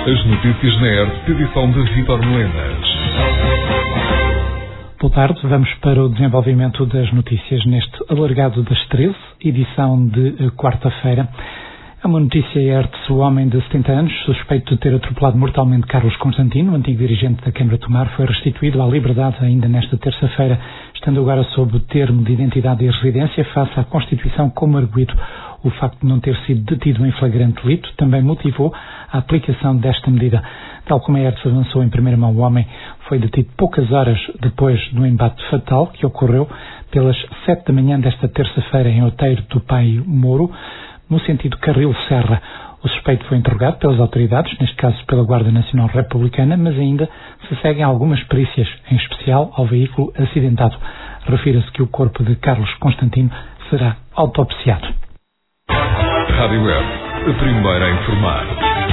As notícias na ERT, edição de Vítor Melenas. Boa tarde, vamos para o desenvolvimento das notícias neste alargado das 13, edição de quarta-feira. É uma notícia ERT: o homem de 70 anos, suspeito de ter atropelado mortalmente Carlos Constantino, antigo dirigente da Câmara de Tomar, foi restituído à liberdade ainda nesta terça-feira, estando agora sob o termo de identidade e residência face à Constituição como arguido. O facto de não ter sido detido em flagrante delito também motivou a aplicação desta medida. Tal como a ERT avançou em primeira mão, o homem foi detido poucas horas depois do embate fatal que ocorreu pelas 7 da manhã desta terça-feira em Outeiro do Pai Moro, no sentido Carril-Serra. O suspeito foi interrogado pelas autoridades, neste caso pela Guarda Nacional Republicana, mas ainda se seguem algumas perícias, em especial ao veículo acidentado. Refira-se que o corpo de Carlos Constantino será autopsiado. Rádio ERT, a primeira a informar.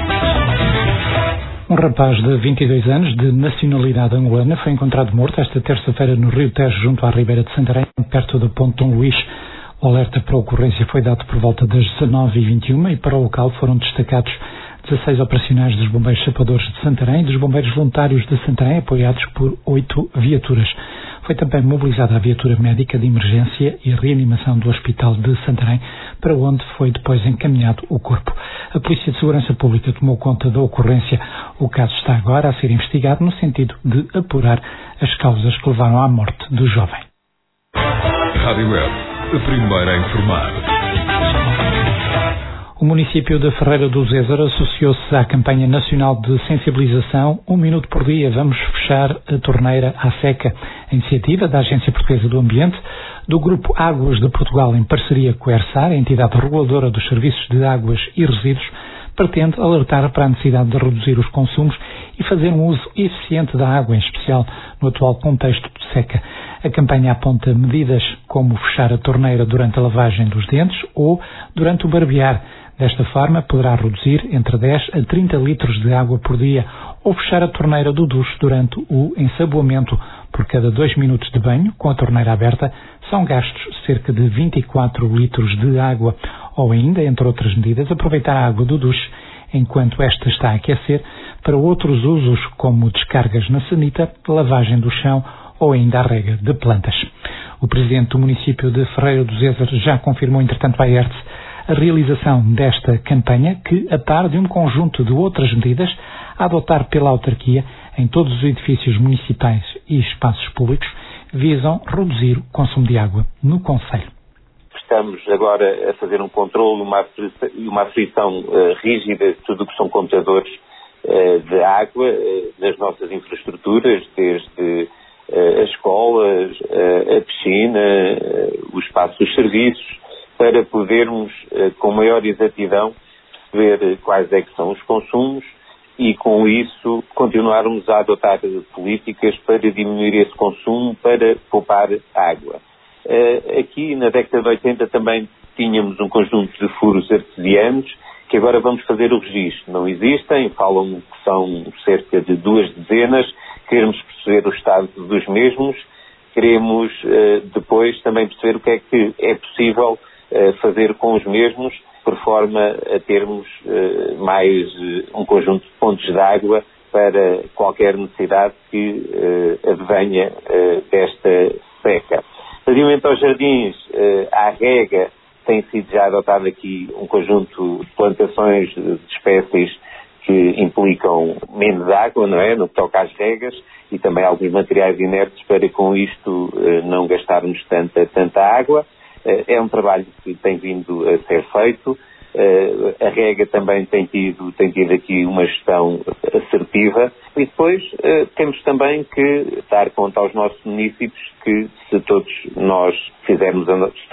Um rapaz de 22 anos, de nacionalidade angolana, foi encontrado morto esta terça-feira no Rio Tejo, junto à Ribeira de Santarém, perto do Ponte Dom Luís. O alerta para a ocorrência foi dado por volta das 19h21 e para o local foram destacados 16 operacionais dos Bombeiros Chapadores de Santarém e dos Bombeiros Voluntários de Santarém, apoiados por 8 viaturas. Foi também mobilizada a viatura médica de emergência e reanimação do Hospital de Santarém, para onde foi depois encaminhado o corpo. A Polícia de Segurança Pública tomou conta da ocorrência. O caso está agora a ser investigado no sentido de apurar as causas que levaram à morte do jovem. Rádio ERT, a primeira a informar. O município de Ferreira do Zézer associou-se à campanha nacional de sensibilização 1 minuto por dia, vamos fechar a torneira à seca. A iniciativa da Agência Portuguesa do Ambiente, do Grupo Águas de Portugal em parceria com a ERSAR, a entidade reguladora dos serviços de águas e resíduos, pretende alertar para a necessidade de reduzir os consumos e fazer um uso eficiente da água, em especial no atual contexto de seca. A campanha aponta medidas como fechar a torneira durante a lavagem dos dentes ou durante o barbear. Desta forma, poderá reduzir entre 10 a 30 litros de água por dia, ou fechar a torneira do duche durante o ensaboamento. Por cada 2 minutos de banho, com a torneira aberta, são gastos cerca de 24 litros de água. Ou ainda, entre outras medidas, aproveitar a água do duche enquanto esta está a aquecer para outros usos, como descargas na sanita, lavagem do chão ou ainda a rega de plantas. O presidente do município de Ferreira do Zézer já confirmou, entretanto, à ERT a realização desta campanha que, a par de um conjunto de outras medidas a adotar pela autarquia em todos os edifícios municipais e espaços públicos, visam reduzir o consumo de água no concelho. Estamos agora a fazer um controle e uma aferição rígida de tudo o que são contadores de água das nossas infraestruturas, desde as escolas, a piscina, o espaço dos serviços, para podermos, com maior exatidão, perceber quais é que são os consumos e, com isso, continuarmos a adotar políticas para diminuir esse consumo, para poupar água. Aqui, na década de 80, também tínhamos um conjunto de furos artesianos que agora vamos fazer o registro. Não existem, falam que são cerca de 2 dezenas, queremos perceber o estado dos mesmos, queremos depois também perceber o que é possível fazer com os mesmos, por forma a termos mais um conjunto de pontos de água para qualquer necessidade que advenha desta seca. Relativamente aos jardins, à rega, tem sido já adotado aqui um conjunto de plantações de espécies que implicam menos água, não é? No que toca às regas, e também alguns materiais inertes para com isto não gastarmos tanta água. É um trabalho que tem vindo a ser feito. A rega também tem tido aqui uma gestão assertiva. E depois temos também que dar conta aos nossos municípios que se todos fizermos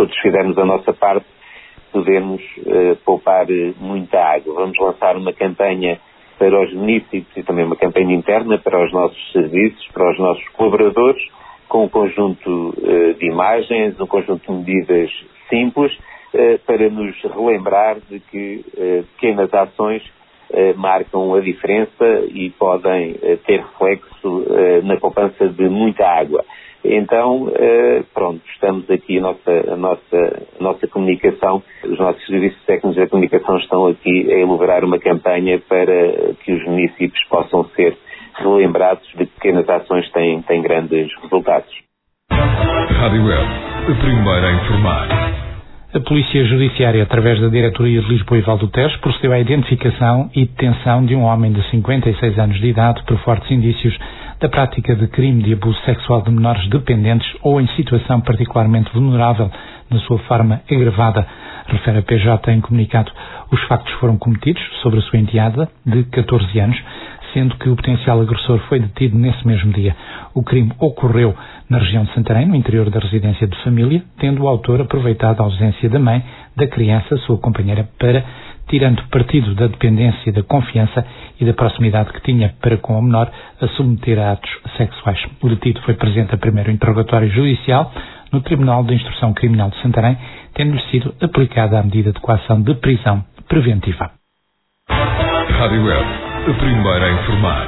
a nossa parte, podemos poupar muita água. Vamos lançar uma campanha para os municípios e também uma campanha interna para os nossos serviços, para os nossos colaboradores, com um conjunto de imagens, um conjunto de medidas simples, para nos relembrar de que pequenas ações marcam a diferença e podem ter reflexo na poupança de muita água. Então, pronto, estamos aqui, a nossa comunicação, os nossos serviços técnicos da comunicação estão aqui a elaborar uma campanha para que os municípios possam ser relembrados de que pequenas ações têm grandes resultados. Rádio Web, a primeira a informar. A Polícia Judiciária, através da Diretoria de Lisboa e Val do Tejo, procedeu à identificação e detenção de um homem de 56 anos de idade por fortes indícios da prática de crime de abuso sexual de menores dependentes ou em situação particularmente vulnerável na sua forma agravada, refere a PJ em comunicado. Os factos foram cometidos sobre a sua enteada, de 14 anos, sendo que o potencial agressor foi detido nesse mesmo dia. O crime ocorreu na região de Santarém, no interior da residência de família, tendo o autor aproveitado a ausência da mãe, da criança, sua companheira, para, tirando partido da dependência, da confiança e da proximidade que tinha para com o menor, a submeter a atos sexuais. O detido foi presente a primeiro interrogatório judicial no Tribunal de Instrução Criminal de Santarém, tendo-lhe sido aplicada a medida de coação de prisão preventiva. Rádio Web, a primeira a informar.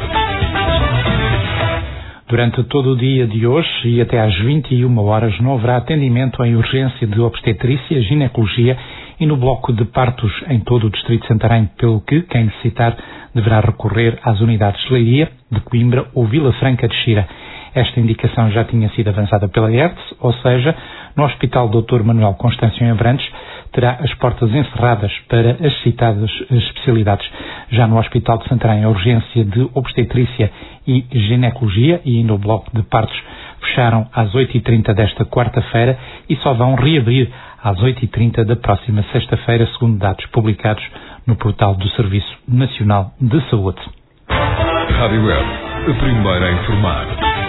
Durante todo o dia de hoje e até às 21 horas não haverá atendimento em urgência de obstetrícia, ginecologia e no bloco de partos em todo o Distrito de Santarém, pelo que quem necessitar deverá recorrer às unidades de Leiria, de Coimbra ou Vila Franca de Xira. Esta indicação já tinha sido avançada pela ERTS, ou seja, no Hospital Dr. Manuel Constâncio em Abrantes terá as portas encerradas para as citadas especialidades. Já no Hospital de Santarém, a urgência de obstetrícia e ginecologia e ainda o bloco de partos fecharam às 8h30 desta quarta-feira e só vão reabrir às 8h30 da próxima sexta-feira, segundo dados publicados no portal do Serviço Nacional de Saúde. Rádio Web, a primeira a informar.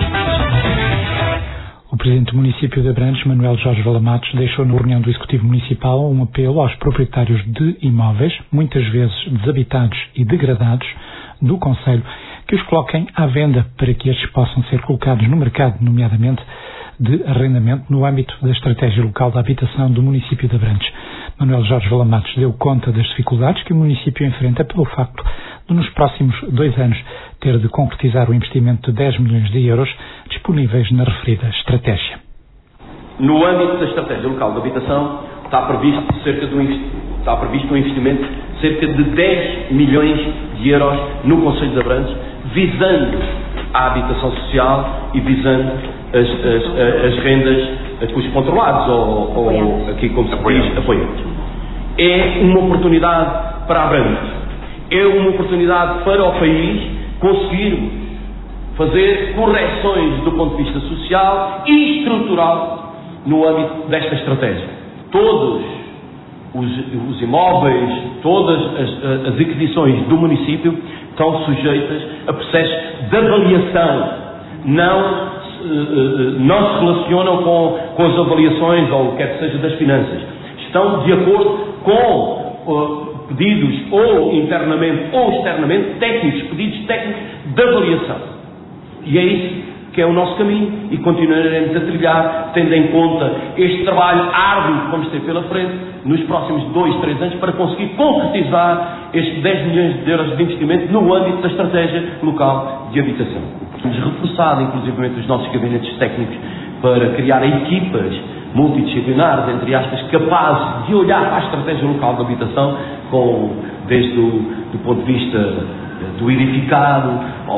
O Presidente do município de Abrantes, Manuel Jorge Valamatos, deixou na reunião do Executivo Municipal um apelo aos proprietários de imóveis, muitas vezes desabitados e degradados, do concelho, que os coloquem à venda para que estes possam ser colocados no mercado, nomeadamente de arrendamento, no âmbito da estratégia local da habitação do município de Abrantes. Manuel Jorge Valamatos deu conta das dificuldades que o município enfrenta pelo facto de, nos próximos 2 anos, ter de concretizar o investimento de 10 milhões de euros disponíveis na referida estratégia. No âmbito da estratégia local de habitação, está previsto um investimento de cerca de 10 milhões de euros no Concelho de Abrantes, visando a habitação social e visando as rendas a custos controlados ou aqui como se diz, apoiantes. É uma oportunidade para Abrantes, é uma oportunidade para o país conseguir fazer correções do ponto de vista social e estrutural no âmbito desta estratégia. Todos os imóveis, todas as aquisições do município estão sujeitas a processos de avaliação, não se relacionam com as avaliações ou o que quer que seja das finanças. Estão de acordo com pedidos ou internamente ou externamente, pedidos técnicos de avaliação. E é isso que é o nosso caminho e continuaremos a trilhar, tendo em conta este trabalho árduo que vamos ter pela frente nos próximos 2-3 anos para conseguir concretizar estes 10 milhões de euros de investimento no âmbito da estratégia local de habitação. Temos reforçado, inclusivamente, os nossos gabinetes técnicos para criar equipas multidisciplinares, entre aspas, capazes de olhar para a estratégia local de habitação, desde do ponto de vista do edificado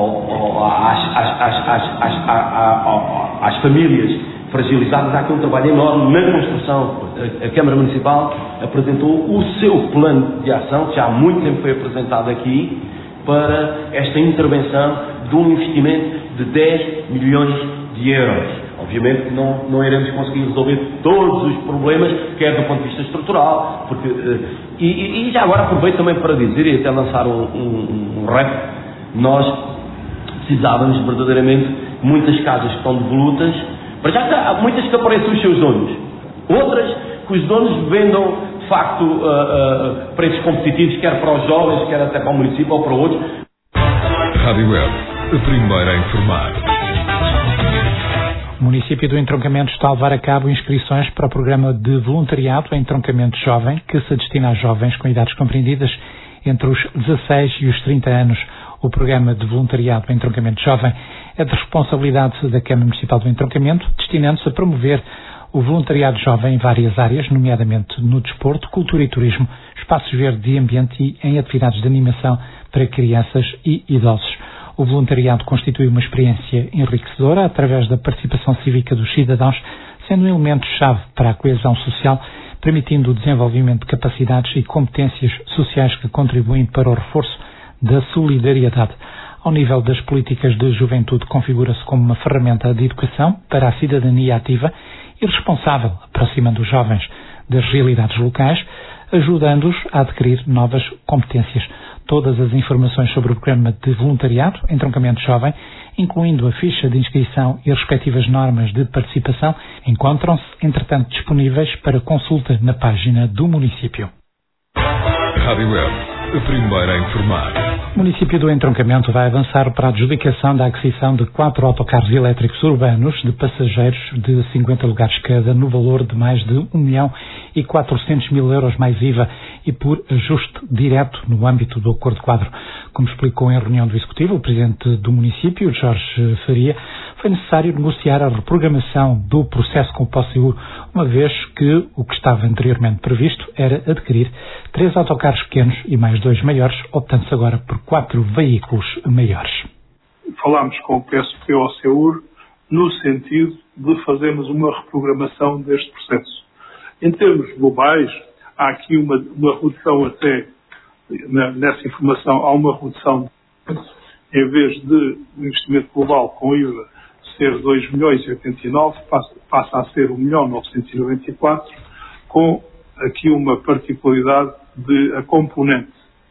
às famílias fragilizadas. Há aqui um trabalho enorme na construção. A Câmara Municipal apresentou o seu plano de ação, que já há muito tempo foi apresentado aqui, para esta intervenção de um investimento de 10 milhões de euros. Obviamente que não iremos conseguir resolver todos os problemas, quer do ponto de vista estrutural, porque, e já agora aproveito também para dizer, e até lançar um rap, nós precisávamos verdadeiramente muitas casas que estão devolutas, para já há muitas que apareçam os seus donos, outras que os donos vendam de facto preços competitivos, quer para os jovens, quer até para o município ou para outros. Rádio Web, a primeira a informar. O município do Entroncamento está a levar a cabo inscrições para o programa de voluntariado em Entroncamento Jovem, que se destina a jovens com idades compreendidas entre os 16 e os 30 anos. O programa de voluntariado do Entroncamento Jovem é de responsabilidade da Câmara Municipal do Entroncamento, destinando-se a promover o voluntariado jovem em várias áreas, nomeadamente no desporto, cultura e turismo, espaços verdes e ambiente e em atividades de animação para crianças e idosos. O voluntariado constitui uma experiência enriquecedora através da participação cívica dos cidadãos, sendo um elemento-chave para a coesão social, permitindo o desenvolvimento de capacidades e competências sociais que contribuem para o reforço da solidariedade. Ao nível das políticas de juventude, configura-se como uma ferramenta de educação para a cidadania ativa e responsável, aproximando os jovens das realidades locais, ajudando-os a adquirir novas competências. Todas as informações sobre o programa de voluntariado Entroncamento Jovem, incluindo a ficha de inscrição e as respectivas normas de participação, encontram-se, entretanto, disponíveis para consulta na página do município. Rádio Web, a primeira a informar. O município do Entroncamento vai avançar para a adjudicação da aquisição de 4 autocarros elétricos urbanos de passageiros de 50 lugares cada, no valor de mais de 1.400.000 euros mais IVA e por ajuste direto no âmbito do Acordo Quadro. Como explicou em reunião do Executivo o Presidente do município, Jorge Faria, foi necessário negociar a reprogramação do processo com o POSEUR, uma vez que o que estava anteriormente previsto era adquirir 3 autocarros pequenos e mais 2 maiores, optando-se agora por 4 veículos maiores. Falámos com o POSEUR no sentido de fazermos uma reprogramação deste processo. Em termos globais, há aqui uma redução até, nessa informação, há uma redução, em vez de o investimento global com IVA ser 2.089.000, passa a ser 1.994.000, com aqui uma particularidade de a componente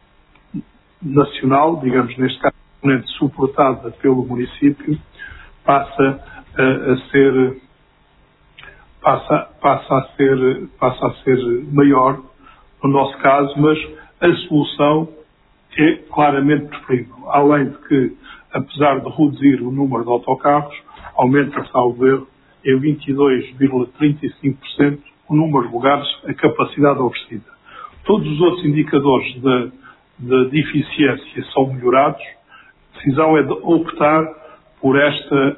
nacional, digamos neste caso, a componente suportada pelo município, passa a ser maior no nosso caso, mas a solução é claramente preferível. Além de que, apesar de reduzir o número de autocarros, aumenta, salvo erro, em 22,35% o número de lugares, a capacidade oferecida. Todos os outros indicadores de eficiência são melhorados. A decisão é de optar por esta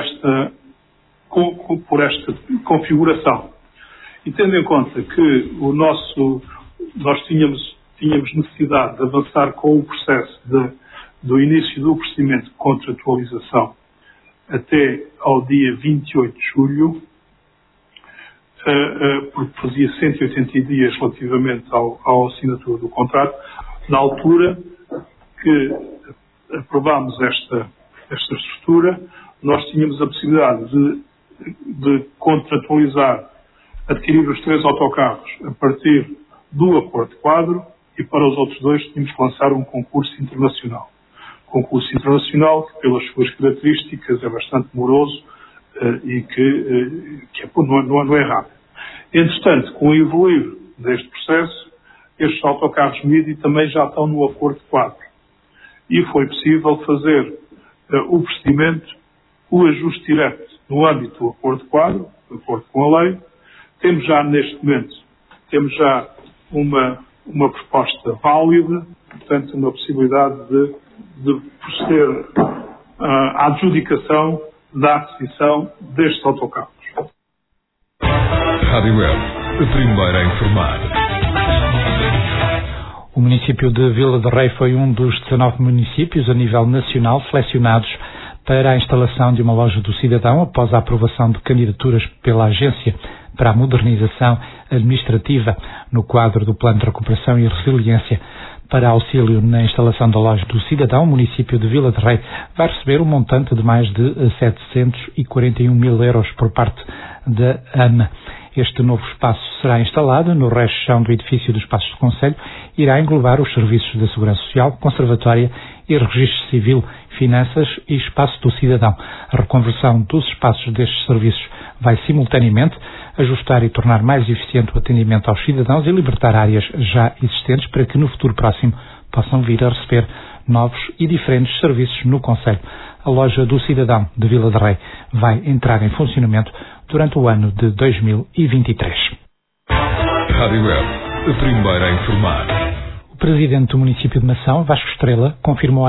configuração. E tendo em conta que nós tínhamos necessidade de avançar com o processo do início do procedimento de contratualização até ao dia 28 de julho, porque fazia 180 dias relativamente à assinatura do contrato, na altura que aprovámos esta estrutura, nós tínhamos a possibilidade de contratualizar, adquirir os 3 autocarros a partir do Acordo Quadro, e para os outros 2 tínhamos que lançar um concurso internacional. Concurso internacional que, pelas suas características, é bastante moroso e que não é rápido. Entretanto, com o evoluir deste processo, estes autocarros MIDI também já estão no Acordo Quadro. E foi possível fazer o procedimento, o ajuste direto no âmbito do Acordo Quadro, de acordo com a lei. Temos já, neste momento, uma proposta válida, portanto, uma possibilidade de proceder à adjudicação da aquisição destes autocarros. Rádio Web, a primeira a informar. O município de Vila de Rei foi um dos 19 municípios a nível nacional selecionados para a instalação de uma loja do cidadão após a aprovação de candidaturas pela Agência para a Modernização Administrativa no quadro do Plano de Recuperação e Resiliência. Para auxílio na instalação da loja do cidadão, o município de Vila de Rei vai receber um montante de mais de 741.000 euros por parte da AMA. Este novo espaço será instalado no resto do edifício dos Passos do Concelho e irá englobar os serviços da Segurança Social, Conservatória e Registro Civil, Finanças e Espaço do Cidadão. A reconversão dos espaços destes serviços vai simultaneamente ajustar e tornar mais eficiente o atendimento aos cidadãos e libertar áreas já existentes para que no futuro próximo possam vir a receber novos e diferentes serviços no concelho. A loja do cidadão de Vila de Rei vai entrar em funcionamento durante o ano de 2023. Rádio Web, a primeira a informar. O presidente do município de Mação, Vasco Estrela, confirmou à ERTE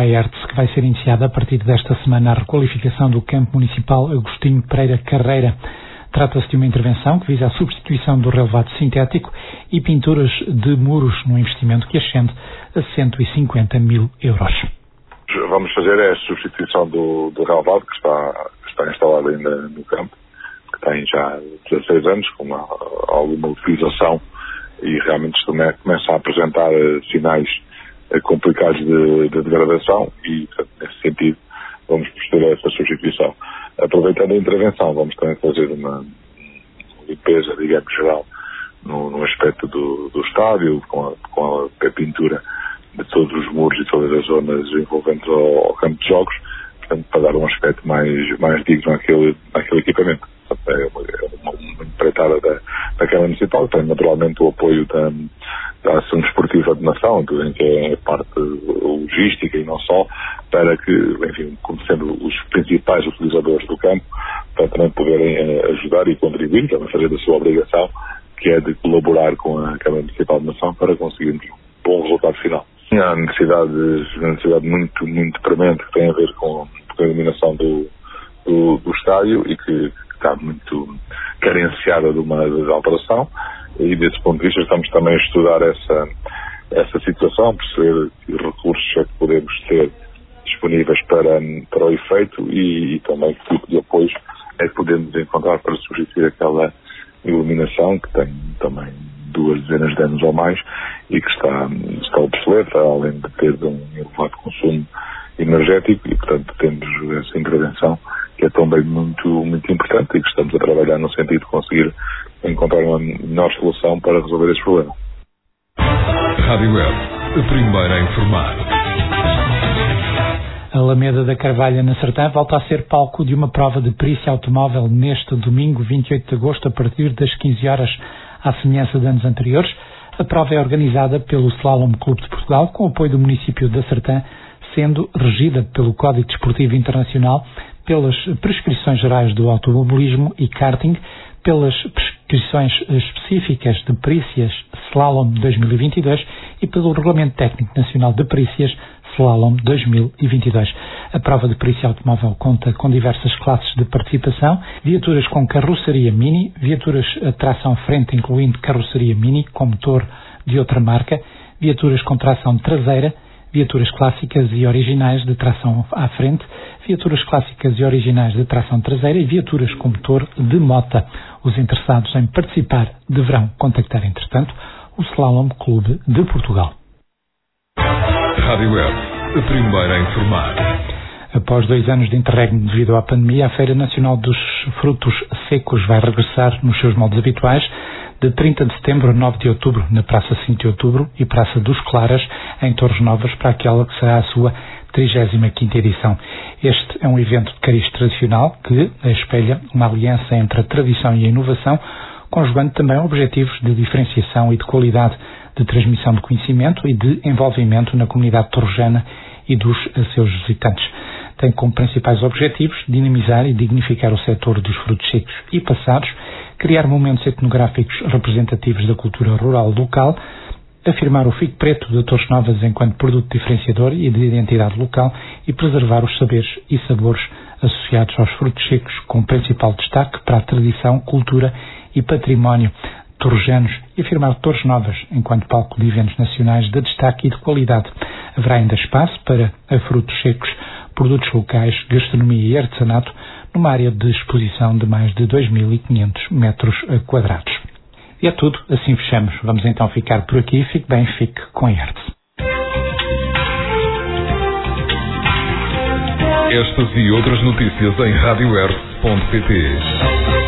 que vai ser iniciada a partir desta semana a requalificação do campo municipal Agostinho Pereira Carreira. Trata-se de uma intervenção que visa a substituição do relevado sintético e pinturas de muros num investimento que ascende a 150 mil euros. Vamos fazer a substituição do relevado que está instalado ainda no campo, que tem já 16 anos, com alguma utilização, e realmente isto começa a apresentar sinais complicados de degradação e, nesse sentido, vamos proceder a essa substituição. Aproveitando a intervenção, vamos também fazer uma limpeza, digamos, geral no aspecto do estádio, com a pintura de todos os muros e todas as zonas envolventes ao campo de jogos, portanto, para dar um aspecto mais digno àquele equipamento. É uma empreitada da Câmara Municipal, tem naturalmente o apoio da Ação Desportiva de Nação, em que é parte logística e não só, para que, enfim, como sendo os principais utilizadores do campo, para também poderem ajudar e contribuir, também fazer da sua obrigação, que é de colaborar com a Câmara Municipal de Nação para conseguirmos um bom resultado final. Há necessidade muito, muito premente que tem a ver com a iluminação do estádio e que está muito carenciada de uma alteração, e desse ponto de vista estamos também a estudar essa situação, perceber que recursos é que podemos ter disponíveis para o efeito e também que tipo de apoios é que podemos encontrar para substituir aquela iluminação que tem também 2 dezenas de anos ou mais e que está obsoleta, além de ter um elevado consumo energético, e portanto temos essa intervenção que é também muito, muito importante e que estamos a trabalhar no sentido de conseguir encontrar uma melhor solução para resolver esse problema. Rádio Web, a primeira a informar. A Alameda da Carvalha, na Sertã, volta a ser palco de uma prova de perícia automóvel neste domingo, 28 de agosto, a partir das 15 horas. À semelhança de anos anteriores, a prova é organizada pelo Slalom Clube de Portugal, com o apoio do município da Sertã, sendo regida pelo Código Desportivo Internacional, pelas prescrições gerais do automobilismo e karting, pelas prescrições específicas de perícias Slalom 2022 e pelo Regulamento Técnico Nacional de Perícias Slalom 2022. A prova de perícia automóvel conta com diversas classes de participação: viaturas com carroceria mini, viaturas a tração frente, incluindo carroceria mini com motor de outra marca, viaturas com tração traseira, viaturas clássicas e originais de tração à frente, viaturas clássicas e originais de tração traseira e viaturas com motor de mota. Os interessados em participar deverão contactar, entretanto, o Slalom Clube de Portugal. Rádio Web, a primeira a informar. Após 2 anos de interregno devido à pandemia, a Feira Nacional dos Frutos Secos vai regressar nos seus moldes habituais de 30 de setembro a 9 de outubro, na Praça 5 de Outubro e Praça dos Claras, em Torres Novas, para aquela que será a sua 35ª edição. Este é um evento de cariz tradicional que espelha uma aliança entre a tradição e a inovação, conjugando também objetivos de diferenciação e de qualidade, de transmissão de conhecimento e de envolvimento na comunidade torrejana e dos seus visitantes. Tem como principais objetivos dinamizar e dignificar o setor dos frutos secos e passados, criar momentos etnográficos representativos da cultura rural local, afirmar o figo preto de Torres Novas enquanto produto diferenciador e de identidade local e preservar os saberes e sabores associados aos frutos secos, com principal destaque para a tradição, cultura e património torrejanos, e afirmar Torres Novas enquanto palco de eventos nacionais de destaque e de qualidade. Haverá ainda espaço para frutos secos, produtos locais, gastronomia e artesanato, numa área de exposição de mais de 2.500 metros quadrados. E é tudo, assim fechamos. Vamos então ficar por aqui. Fique bem, fique com a IERTS. Estas e outras notícias em radioertz.pt.